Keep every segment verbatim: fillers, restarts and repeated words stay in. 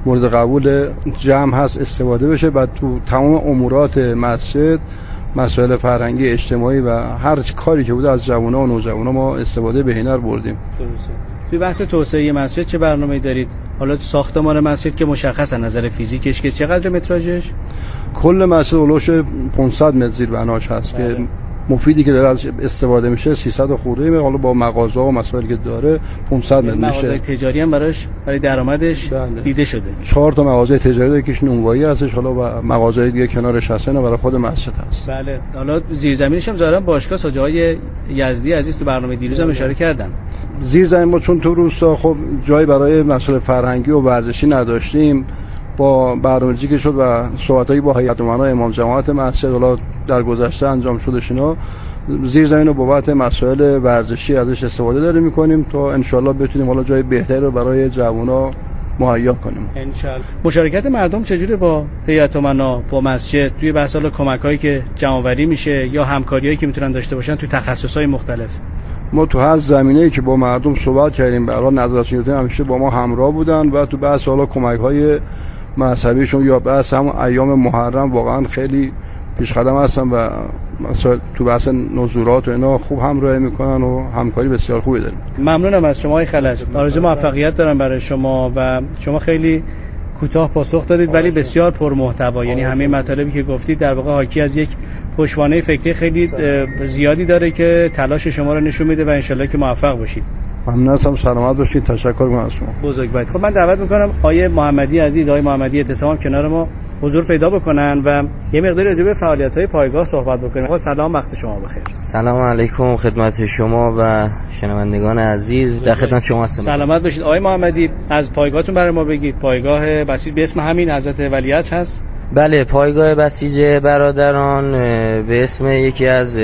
مورد قبول جمع هست استفاده بشه و تو تمام امورات مسجد مسائل فرهنگی اجتماعی و هر کاری که بوده از جوان‌ها و نوجوان‌ها ما استفاده بهینه رو بردیم. توی بحث توسعه مسجد چه برنامه‌ای دارید؟ حالا ساختمان مسجد که مشخص از نظر فیزیکش که چقدر متراژش؟ کل مسجد اولش پانصد متر زیر بناش هست بله. که مفیدی که داره از استفاده میشه سیصد خورده می حالا با مغازه و مسائلی که داره پانصد متر میشه. مغازه تجاری هم براش برای درآمدش بله. دیده شده. چهار تا مغازه تجاری داره که نونوایی هستش، حالا و مغازه دیگه کنارش هستن و برای خود مسجد هست. بله. حالا زیرزمینش هم ظاهرا باشگاه ساجای یزدی عزیز تو برنامه دیروز هم اشاره کردن. زیرزمین ما چون تو روستا خب جایی برای مسائل فرهنگی و ورزشی نداشتیم، با برنامه‌ریزی که شد و صحبتایی با هیئت امنا امام جماعت مسجد حالا در گذشته انجام شدش اینا، زیر زمین رو بابت مسائل ورزشی ازش استفاده داریم می‌کنیم تا ان شاءالله بتونیم حالا جای بهتری رو برای جوونا مهیا کنیم. ان شاءالله. مشارکت مردم چجوره با هیئت امنا با مسجد توی بحث حالا کمک‌هایی که جمع‌آوری میشه یا همکاریایی که میتونن داشته باشن توی تخصص‌های مختلف؟ ما تو هر زمینه‌ای که با مردم صحبت کردیم، به هر حال نظراتشون همیشه با ما همراه بودن و تو بحث حالا کمک‌های مذهبیشون یا بحث همون ایام محرم واقعا خیلی پیش قدم هستن و مثلا تو بحث نزولات و اینا خوب همراهی میکنن و همکاری بسیار خوبی داریم. ممنونم از شما آقای خلج. آرزوی موفقیت دارم برای شما و شما خیلی کوتاه پاسخ دادید ولی بسیار پرمحتوا، یعنی همه مطالبی که گفتید در واقع حاکی از یک پشتوانه فکری خیلی زیادی داره که تلاش شما رو نشون میده و انشالله که موفق باشید. ممنون هستم، سلامت باشید. تشکر می‌کنم از شما. بزرگ باشید. خب من دعوت می‌کنم آقای محمدی عزیز، آقای محمدی اعتصام کنار ما حضور پیدا بکنن و یه مقداری راجع به فعالیت‌های پایگاه صحبت بکنیم. آقا سلام، وقت شما بخیر. سلام علیکم خدمت شما و شنوندگان عزیز، در خدمت شما هستم. سلامت باشید. آقای محمدی از پایگاهتون برای ما بگید. پایگاه بسیج به اسم همین حضرت ولیعصر هست؟ بله، پایگاه بسیج برادران به اسم یکی از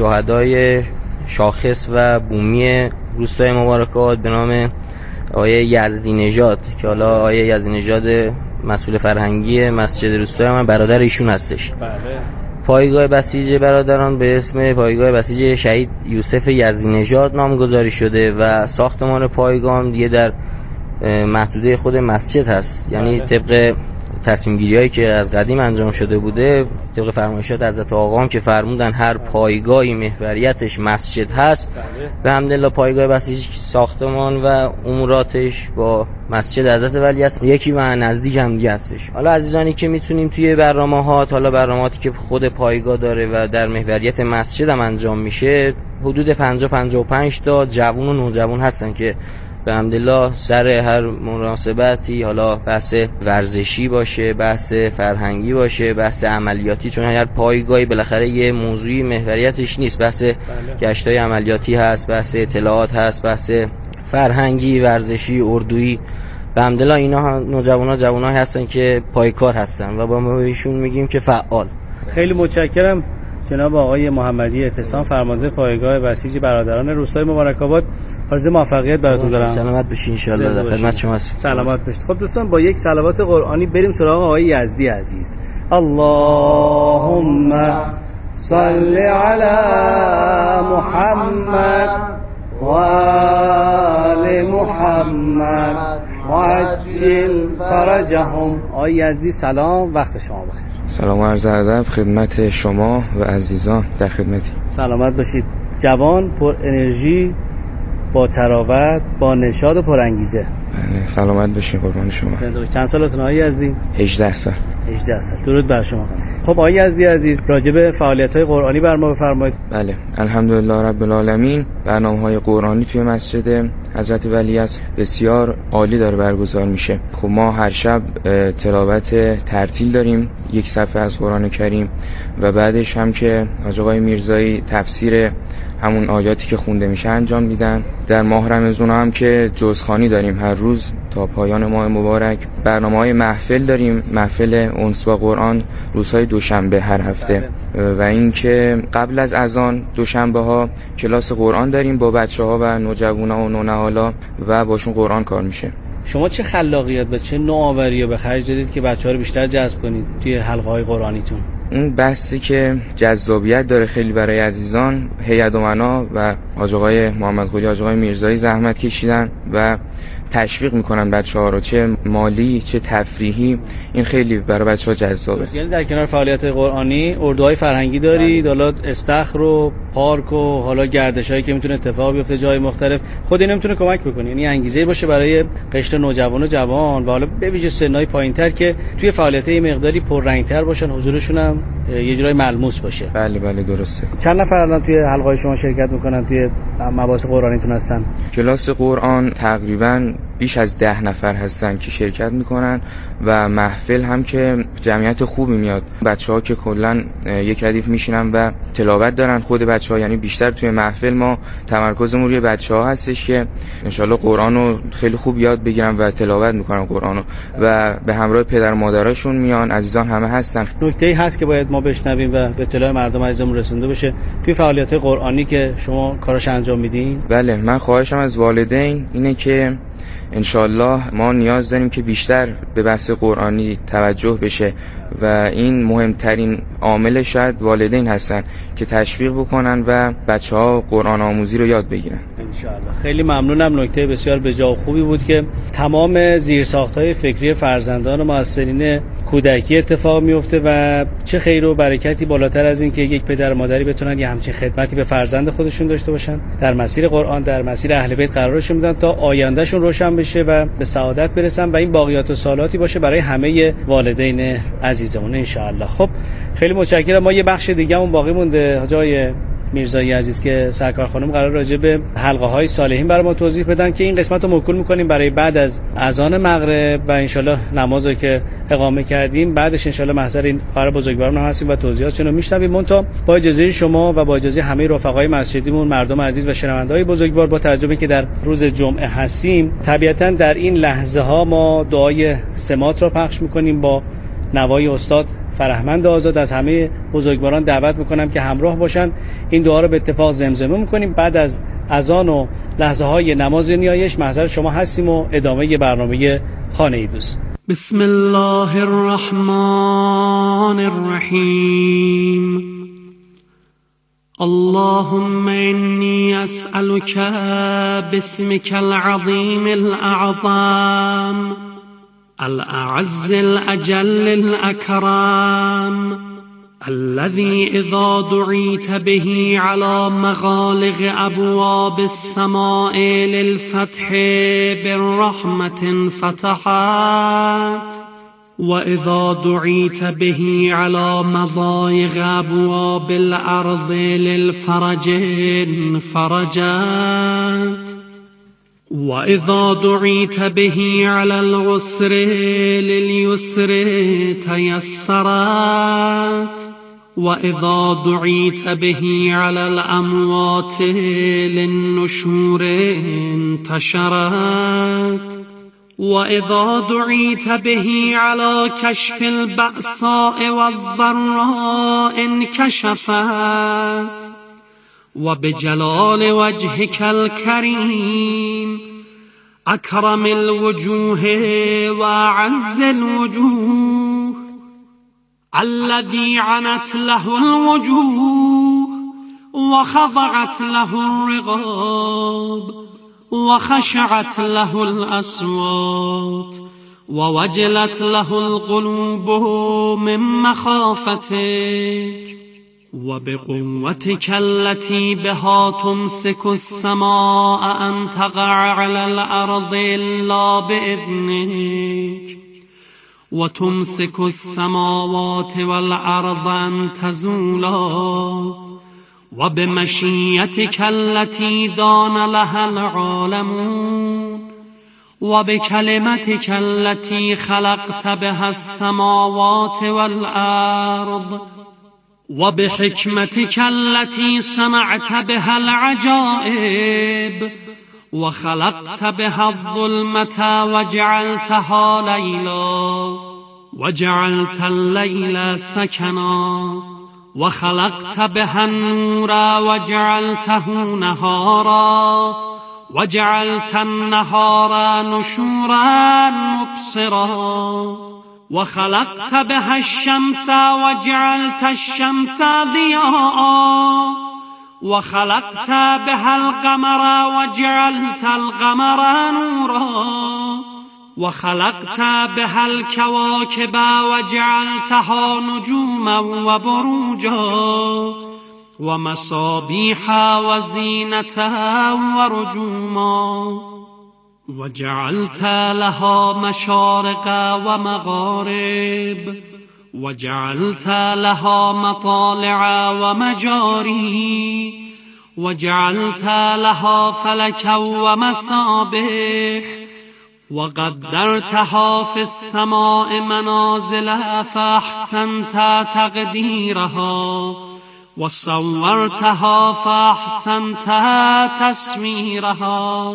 شهدای شاخص و بومی روستای مبارک‌آباد به نام آیه یزدی نژاد که حالا آیه یزدی نژاد مسئول فرهنگی مسجد روستای من برادر ایشون هستش. بله. پایگاه بسیج برادران به اسم پایگاه بسیج شهید یوسف یزدی نژاد نامگذاری شده و ساختمان پایگاه هم دیگه در محدوده خود مسجد هست. یعنی طبق تصمیم گیری هایی که از قدیم انجام شده بوده، طبق فرمایشات حضرت آقا هم که فرمودن هر پایگاهی محوریتش مسجد هست و الحمدلله پایگاه بسیج ساختمان و اموراتش با مسجد حضرت ولیعصر یکی و نزدیک هم دیگه هستش. حالا عزیزانی که میتونیم توی برنامه‌هات، حالا برنامه‌هاتی که خود پایگاه داره و در محوریت مسجد هم انجام میشه، حدود پنجاه پنجاه و پنج تا جوون و نوجوان هستن که به الحمدلله سر هر مناسبتی، حالا بحث ورزشی باشه، بحث فرهنگی باشه، بحث عملیاتی، چون هر پایگاهی بالاخره یه موضوعی محوریتش نیست، بحث گشتای عملیاتی هست، بحث اطلاعات هست، بحث فرهنگی، ورزشی، اردویی. به الحمدلله اینا نوجوانا جوانایی هستن که پایکار هستن و با ما ایشون میگیم که فعال. خیلی متشکرم جناب آقای محمدی اعتصام، فرمانده پایگاه بسیج برادران روستای مبارک‌آباد. آرزوی موفقیت براتون دارم. سلامت باشین ان شاءالله. در خدمت شما هستم. سلامت باشید. خب دوستان با یک صلوات قرآنی بریم سراغ آقای یزدی عزیز. اللهم صل علی محمد و آل محمد و عجل فرجهم. آقای یزدی سلام، وقت شما بخیر. سلام و عرض ادب خدمت شما و عزیزان، در خدمتی. سلامت باشید. جوان، پر انرژی، با تراوت، با نشاط و پر انگیزه. بله، سلامت باشین قربان شما. چند سالتون آقای یزدی؟ هجده سال. هجده سال. درود بر شما. خب آقای یزدی عزیز، راجع به فعالیت‌های قرآنی بر ما بفرمایید. بله، الحمدلله رب العالمین. برنامه‌های قرآنی توی مسجد حضرت ولیعصر بسیار عالی داره برگزار میشه. خب ما هر شب تلاوت ترتیل داریم، یک صفحه از قرآن کریم و بعدش هم که حاج آقای میرزایی تفسیر همون آیاتی که خونده میشه انجام میدن. در ماه رمضان هم که جزخوانی داریم هر روز تا پایان ماه مبارک. برنامه‌های محفل داریم، محفل انس با قرآن روزهای دوشنبه هر هفته. و اینکه قبل از اذان دوشنبه ها کلاس قرآن داریم با بچه‌ها و نوجوانا و نونهالا و باشون قرآن کار میشه. شما چه خلاقیت و چه نوآوری رو به خرج دادید که بچه‌ها رو بیشتر جذب کنید توی حلقه‌های قرآنیتون؟ اون بحثی که جذابیت داره خیلی برای عزیزان، هیئت امنا و حاج آقای محمد قلی، حاج آقای میرزایی زحمت کشیدن و تشویق میکنن بچه‌ها رو، چه مالی چه تفریحی. این خیلی برای بچه‌ها جذابه. یعنی در کنار فعالیت قرآنی اردوهای فرهنگی دارید، حالا استخر و پارک و حالا گردشایی که میتونه اتفاق بیفته جای مختلف، خود این میتونه کمک بکنه، یعنی انگیزه باشه برای قشر نوجوان و جوان و حالا به ویژه سنای پایین‌تر که توی فعالیت‌های یه مقداری پررنگ‌تر باشن، حضورشون هم یه جورای ملموس باشه. بله بله درسته. چند نفر الان توی حلقه‌های شما شرکت میکنن توی مباحث قرآنیتون هستن؟ کلاس قرآن تقریباً بیش از ده نفر هستن که شرکت میکنن و محفل هم که جمعیت خوبی میاد. بچه‌ها که کلا یک ردیف میشینن و تلاوت دارن خود بچه‌ها، یعنی بیشتر توی محفل ما تمرکزمون روی بچه‌ها هستش که انشالله قرآن رو خیلی خوب یاد بگیرن و تلاوت میکنن قرآن رو و به همراه پدر و مادرشون میان. عزیزان همه هستن. نکته‌ای هست که باید ما بشنویم و به اطلاع مردم عزیزمون رسونده بشه توی فعالیت قرآنی که شما کارش انجام میدین؟ بله، من خواهشم از والدین اینه که انشالله ما نیاز داریم که بیشتر به بحث قرآنی توجه بشه و این مهمترین عامل شاید والدین هستن که تشویق بکنن و بچه‌ها قرآن آموزی رو یاد بگیرن انشالله. خیلی ممنونم، نکته بسیار بجا و خوبی بود که تمام زیرساخت‌های فکری فرزندان و مؤثرین کودکی اتفاق میفته و چه خیر و برکتی بالاتر از این که یک پدر و مادری بتونن یه همچین خدمتی به فرزند خودشون داشته باشن، در مسیر قرآن، در مسیر اهل بیت قرارشون بدن تا آیندهشون روشن بشه و به سعادت برسن و این باقیات و سالاتی باشه برای همه والدین عزیزمون انشاءالله. خب خیلی متشکرم. ما یه بخش دیگه‌مون باقی مونده جای میرزایی عزیز که سرکار خانم قرار راجع به حلقه های صالحین برای ما توضیح بدن که این قسمت رو موکول می‌کنیم برای بعد از اذان مغرب و انشالله نمازی که اقامه کردیم بعدش انشالله محضر این خواهر بزرگواران هم هستیم و توضیحاتشون رو میشنویم. منتها با اجازه شما و با اجازه همه رفقای مسجدیمون، مردم عزیز و شنونده‌های بزرگوار، با توجه به که در روز جمعه هستیم طبیعتاً در این لحظه ها ما دعای سمات رو پخش می‌کنیم با نوای استاد فرهمند آزاد. از همه بزرگواران دعوت میکنم که همراه باشن، این دعا رو به اتفاق زمزمه میکنیم. بعد از اذان و لحظه های نماز نیایش محضر شما هستیم و ادامه برنامه خانه دوست. بسم الله الرحمن الرحیم. اللهم انی اسألك باسمك العظیم الاعظم الأعز الأجل الأكرم الذي إذا دعيت به على مغالق أبواب السماء للفتح بالرحمة فتحت وإذا دعيت به على مضايق أبواب الأرض للفرج فرجت وإذا دعيت به على العسر لليسر تيسرت وإذا دعيت به على الأموات للنشور انتشرت وإذا دعيت به على كشف البأساء والضراء انكشفت وبجلال وجهك الكريم أكرم الوجوه وأعز الوجوه الذي عنت له الوجوه وخضعت له الرقاب وخشعت له الأصوات ووجلت له القلوب من مخافتك وبقوتك التي بها تمسك السماء أن تقع على الأرض إلا بإذنك وتمسك السماوات والأرض أن تزولا وبمشيتك التي دان لها العالمون وبكلمتك التي خلقت بها السماوات والأرض وبحكمتك التي صنعت بها العجائب وخلقت بها الظلمة وجعلتها ليلا وجعلت الليل سكنا وخلقت بها النور وجعلته نهارا وجعلت النهار نشورا مبصرا وخلقت بها الشمس وجعلت الشمس ضياء وخلقت بها القمر وجعلت القمر نورا وخلقت بها الكواكب وجعلتها نجوما وبروجا ومصابيح وزينة ورجوما وجعلت لها مشارق ومغارب وجعلت لها مطالع ومجاري وجعلت لها فلكا ومصابيح وقدرتها في السماء منازل فأحسنت تقديرها وصورتها فأحسنت تصويرها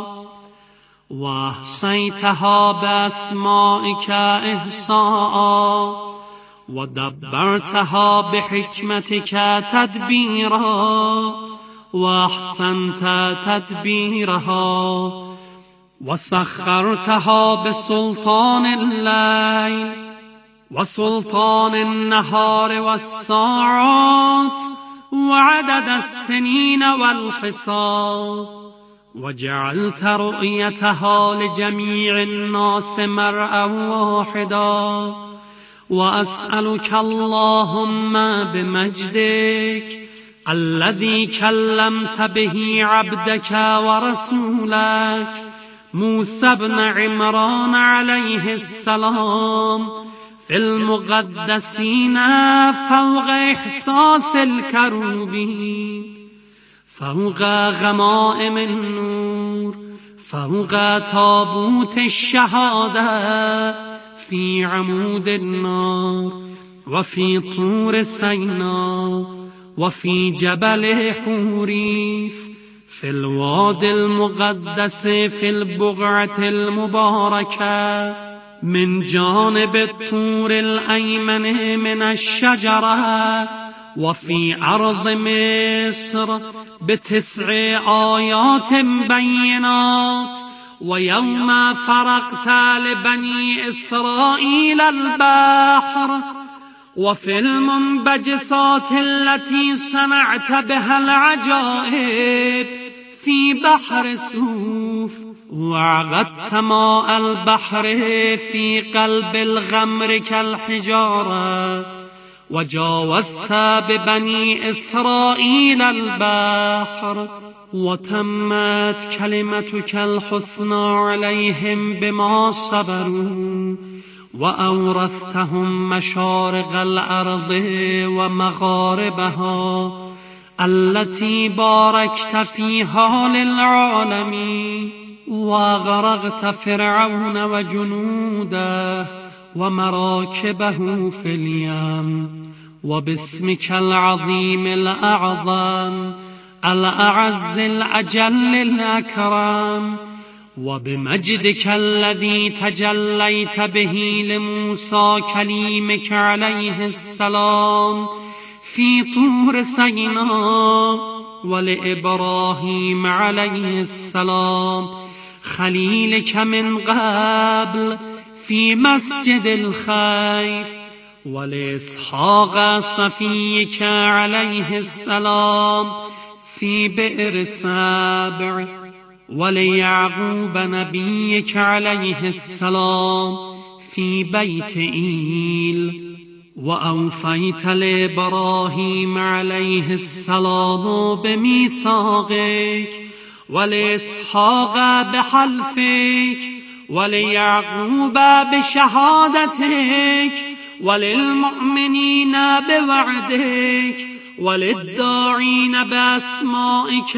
وأحصيتها بأسمائك إحصاء ودبرتها بحكمتك تدبيرا وأحسنت تدبيرها وسخرتها بسلطان الليل وسلطان النهار والساعات وعدد السنين والحساب وجعلت رؤيتها لجميع الناس مرءا واحدا وأسألك اللهم بمجدك الذي كلمت به عبدك ورسولك موسى بن عمران عليه السلام في المقدسين فوق إحساس الكروبين فوق غمائم النور فوق تابوت الشهادة في عمود النار وفي طور سيناء وفي جبل حوريث في الوادي المقدس في البقعة المباركة من جانب الطور الأيمن من الشجرة وفي أرض مصر بتسع آيات بينات ويوم فرقت لبني إسرائيل البحر وفي المنبجسات التي صنعت بها العجائب في بحر سوف وعقدت ماء البحر في قلب الغمر كالحجارة وجاوزت ببني إسرائيل البحر وتمت كلمتك الحسنى عليهم بما صبروا وأورثتهم مشارق الأرض ومغاربها التي باركت فيها للعالمين وغرقت فرعون وجنوده ومراكبه في اليم وباسمك العظيم الأعظم الأعز الأجل الأكرم وبمجدك الذي تجليت به لموسى كليمك عليه السلام في طور سيناء ولإبراهيم عليه السلام خليلك من قبل في مسجد الخيف ولإسحاق صفيك عليه السلام في بئر سبع وليعقوب نبيك عليه السلام في بيت إيل وأوفيت لإبراهيم عليه السلام بميثاقك ولإسحاق بحلفك وليعقوب بشهادتك وللمؤمنين بوعدك وللداعين بأسمائك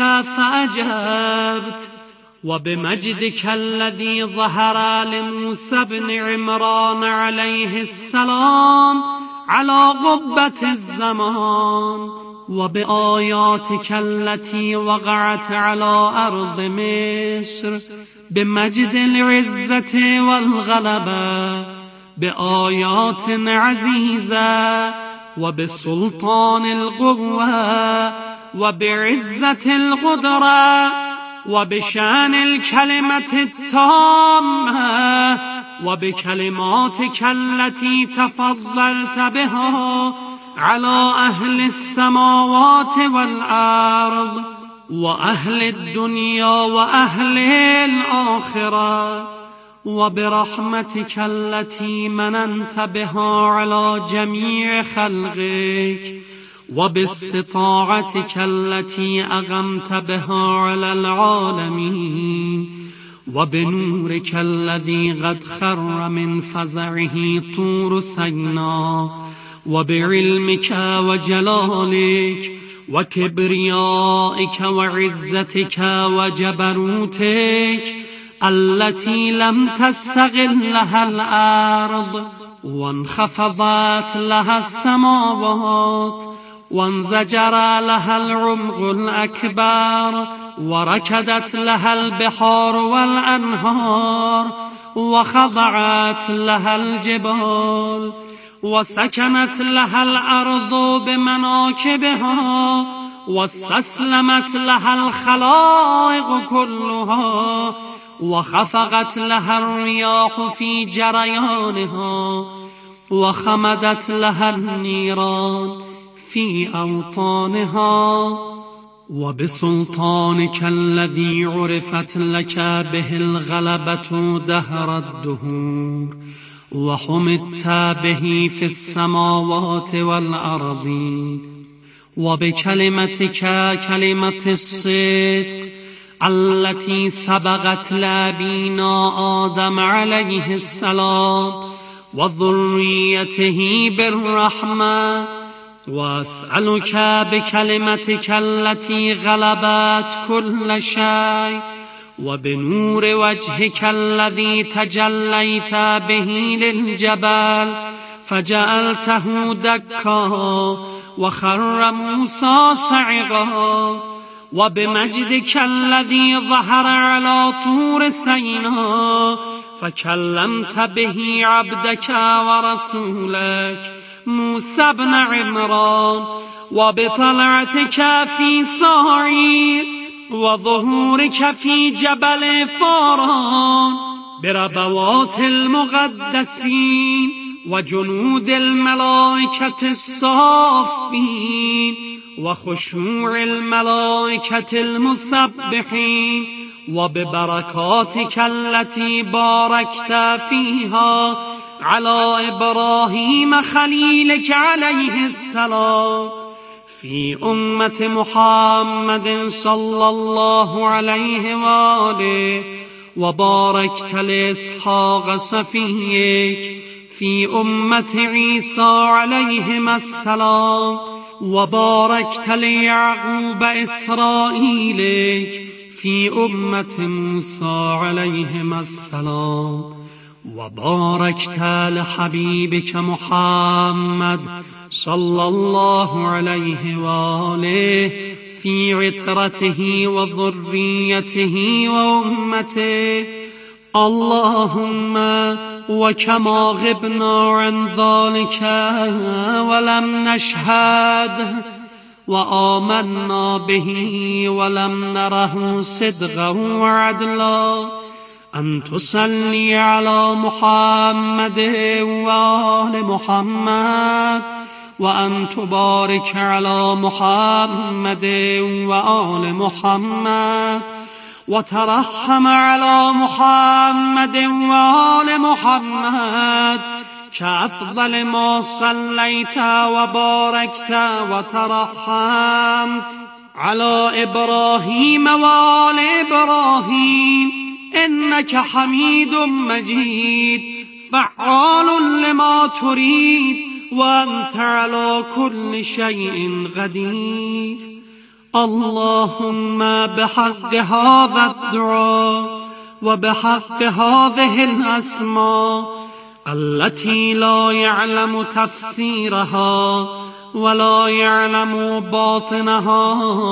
فأجبت وبمجدك الذي ظهر لموسى بن عمران عليه السلام على قبة الزمان وبآياتك التي وقعت على أرض مصر بمجد العزة والغلبة بآيات عزيزة وبسلطان القوة وبعزة القدرة وبشان الكلمة التامة وبكلماتك التي تفضلت بها على أهل السماوات والأرض وأهل الدنيا وأهل الآخرة وبرحمتك التي مننت بها على جميع خلقك وباستطاعتك التي أغمت بها على العالمين وبنورك الذي قد خر من فزعه طور سيناء وبعلمك وجلالك وكبريائك وعزتك وجبروتك التي لم تستغلها الأرض وانخفضت لها السماوات وانزجر لها العمق الأكبر وركدت لها البحار والأنهار وخضعت لها الجبال وسكنت لها الأرض بمناكبها واستسلمت لها الخلائق كلها وخفقت لها الرياح في جريانها وخمدت لها النيران في أوطانها وبسلطانك الذي عرفت لك به الغلبة دهر الدهور وحمدت به في السماوات والأرضين وبكلمتك كلمة الصدق التي سبقت لأبينا آدم عليه السلام وذريته بالرحمة وأسألك بكلمتك التي غلبت كل شيء وبنور وجهك الذي تجليت به للجبل فجعلته دكا وخر موسى صعقا وبمجدك الذي ظهر على طور سيناء فكلمت به عبدك ورسولك موسى بن عمران وبطلعتك في صاعير وظهورك في جبل فاران بربوات المقدسين وجنود الملائكة الصافين وخشوع الملائكة المسبحين وببركاتك التي باركت فيها على إبراهيم خليلك عليه السلام في أمة محمد صلى الله عليه وآله وباركت لإسحاق صفيك في أمة عيسى عليهما السلام وباركت ليعقوب إسرائيلك في أمة موسى عليهما السلام وباركت لحبيبك محمد صلى الله عليه وآله في عترته وذريته وأمته اللهم وكما غبنا عن ذلك ولم نشهد وآمنا به ولم نره صدقا وعدلا أن تصلي على محمد وآل محمد وأن تبارك على محمد وآل محمد وترحم على محمد وآل محمد كأفضل ما صليت وباركت وترحمت على إبراهيم وآل إبراهيم إنك حميد مجيد فعال لما تريد وأنت على كل شيء قدير اللهم بحق هذا الدعاء وبحق هذه الأسماء التي لا يعلم تفسيرها ولا يعلم باطنها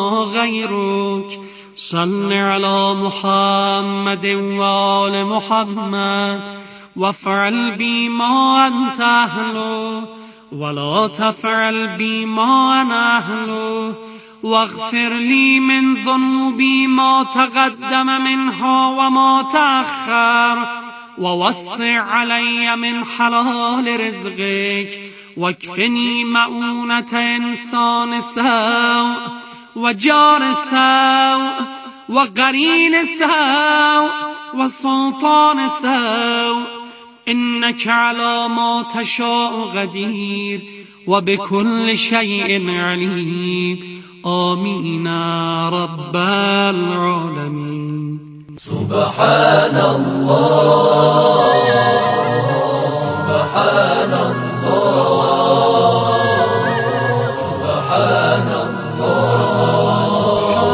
غيرك صل على محمد وآل محمد وافعل بي ما أنت أهله ولا تفعل بي ما أنا أهله واغفر لي من ذنوبي ما تقدم منها وما تأخر ووسع علي من حلال رزقك واکفنی مؤونت انسان سوء و جار سوء و قرین سوء و سلطان سوء انك على ما تشاء قدیر و بكل شيء علیم. آمین رب العالمین. سبحان الله سبحان الله سبحان الله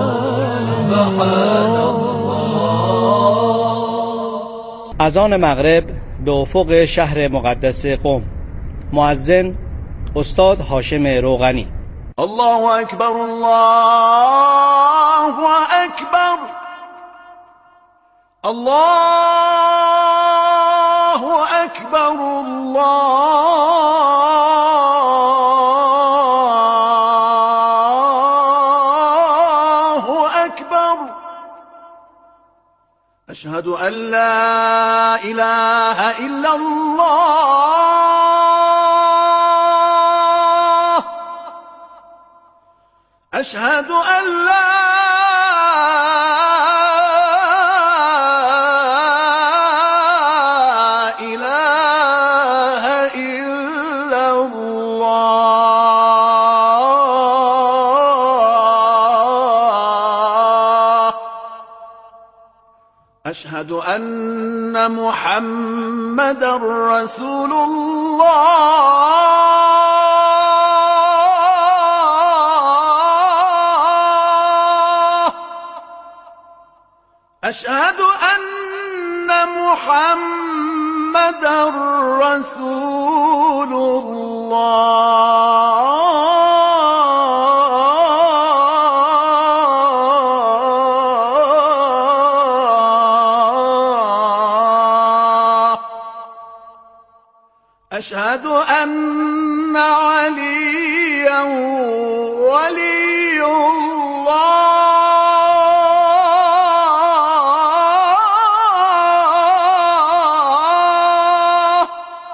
سبحان الله. اذان مغرب به افق شهر مقدس قم. مؤذن استاد هاشم روغنی. الله اکبر الله اکبر الله اکبر الله اکبر. اشهد ان لا اله الا الله اشهد ان لا أشهد أن محمد رسول الله أشهد أن محمد رسول الله أشهد أن عليا ولي الله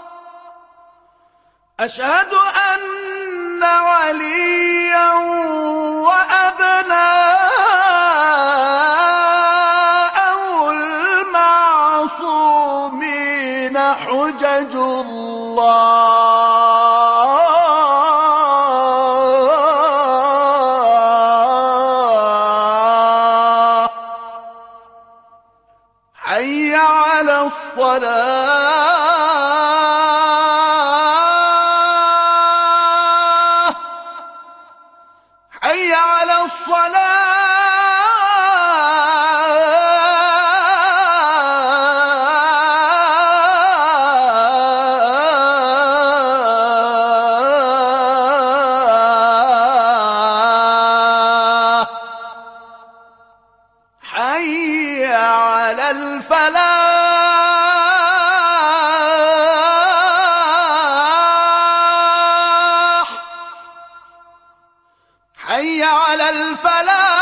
أشهد أن عليا وأبناءه المعصومين حجج الله. حي على الصلاة حي على الصلاة حي على الفلاح حي على الفلاح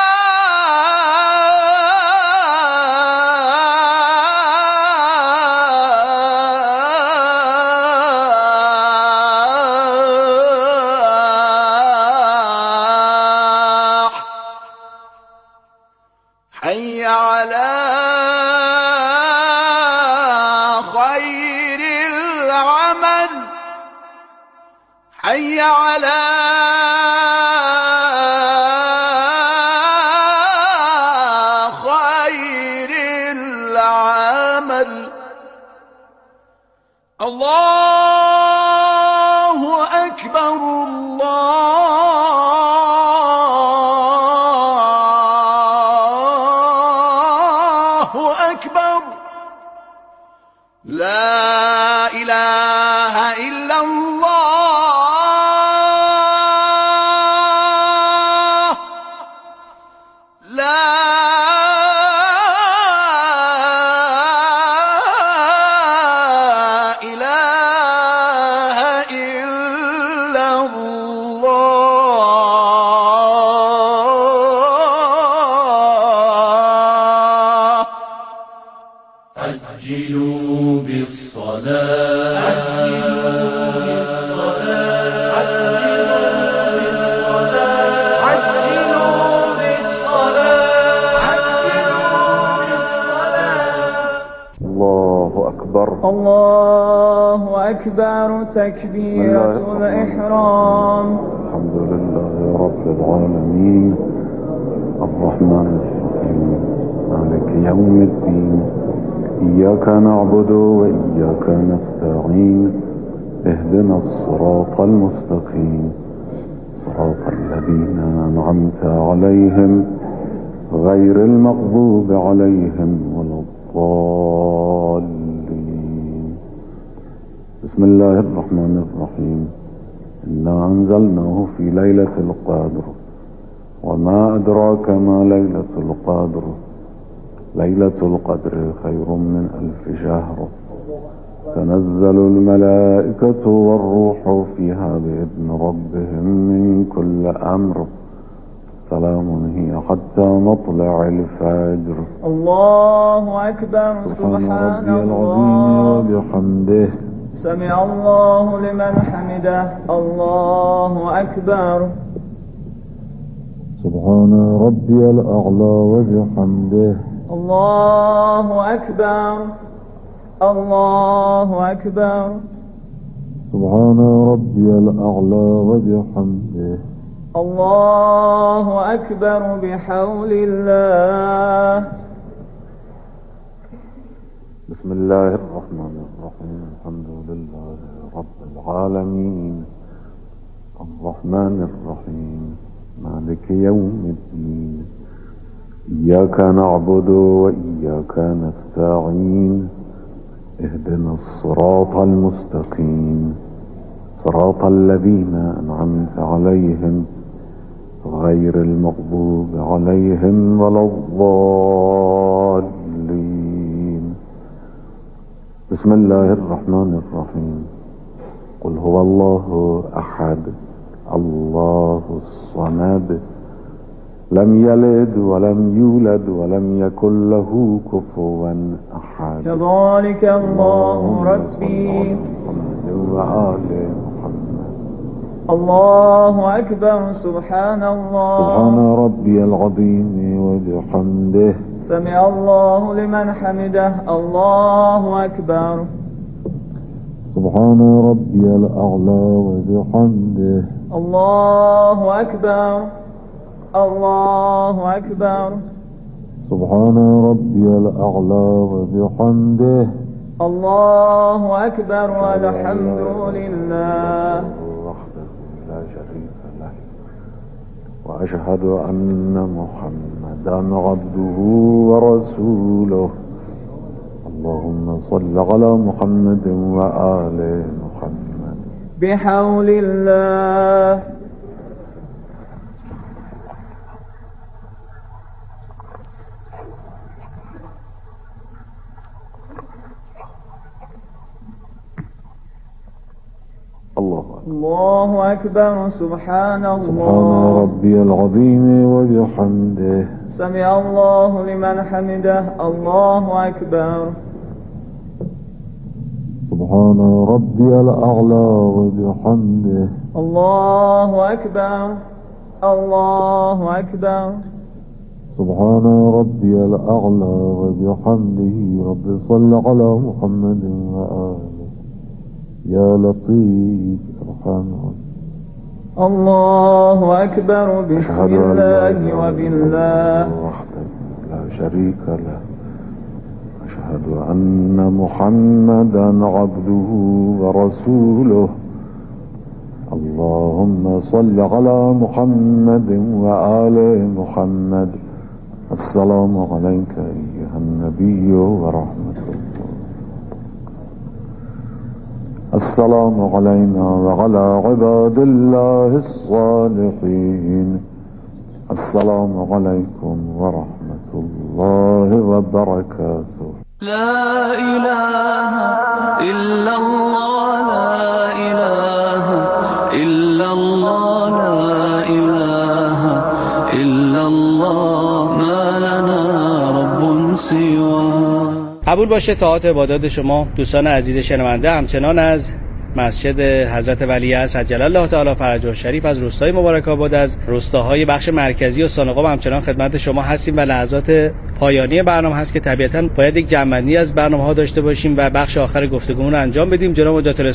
حي على خير العمل حي على خير العمل. الله أكبر الله أكبر. لا إله إلا الله لا إله إلا الله. عجلوا بالصلاة أكبر الله أكبر تكبيرة الإحرام. الحمد لله رب العالمين الرحمن الرحيم مالك يوم الدين إياك نعبد وإياك نستعين اهدنا الصراط المستقيم صراط الذين أنعمت عليهم غير المغضوب عليهم ولا الضالين. بسم الله الرحمن الرحيم إنا أنزلناه في ليلة القدر وما أدراك ما ليلة القدر ليلة القدر خير من ألف شهر تنزل الملائكة والروح فيها بإذن ربهم من كل أمر سلام هي حتى مطلع الفجر. الله أكبر. سبحان ربي العظيم وبحمده سمع الله لمن حمده. الله أكبر. سبحان ربي الأعلى وبحمده. الله أكبر. الله أكبر. سبحان ربي الأعلى وبحمده. الله أكبر بحول الله. بسم الله الرحمن الرحيم الحمد لله رب العالمين الرحمن الرحيم مالك يوم الدين إياك نعبد وإياك نستعين اهدنا الصراط المستقيم صراط الذين أنعمت عليهم غير المغضوب عليهم ولا الضالين. بسم الله الرحمن الرحيم قل هو الله أحد الله الصمد لم يلد ولم يولد ولم يكن له كفوا أحد. كذلك الله ربي وآل محمد. الله أكبر. سبحان الله. سبحان ربي العظيم وبحمده سمع الله لمن حمده. الله أكبر. سبحان ربي الأعلى وبحمده. الله أكبر. الله أكبر. سبحان ربي الأعلى وبحمده. الله أكبر والحمد لله وحده لا شريك له وأشهد أن محمدا عبده ورسوله. اللهم صل على محمد وآل محمد. بحول الله. الله أكبر. الله أكبر. سبحان الله. سبحان ربي العظيم وبحمده سمع الله لمن حمده. الله أكبر. سبحان ربي الأعلى وبحمده. الله أكبر. الله أكبر. سبحان ربي الأعلى وبحمده. رب صل على محمد وآله يا لطيف ارحم. الله أكبر. بسم الله وبالله وحده لا شريك له. أشهد أن محمدا عبده ورسوله. اللهم صل على محمد وآل محمد. السلام عليك أيها النبي ورحمة الله. السلام علينا وعلى عباد الله الصالحين. السلام عليكم ورحمة الله وبركاته. لا إله إلا الله لا إله إلا الله لا إله إلا الله ما لنا رب سواه. قبول باشه طاعت عبادات شما دوستان عزیز شنونده همچنان از مسجد حضرت ولیعصر عجل الله تعالی فرجه الشریف از روستای مبارک آباد، از روستاهای بخش مرکزی استان قم همچنان خدمت شما هستیم و لحظات پایانی برنامه هست که طبیعتاً باید یک جمع‌بندی از برنامه‌ها داشته باشیم و بخش آخر گفتگومون رو انجام بدیم. جناب مجاهد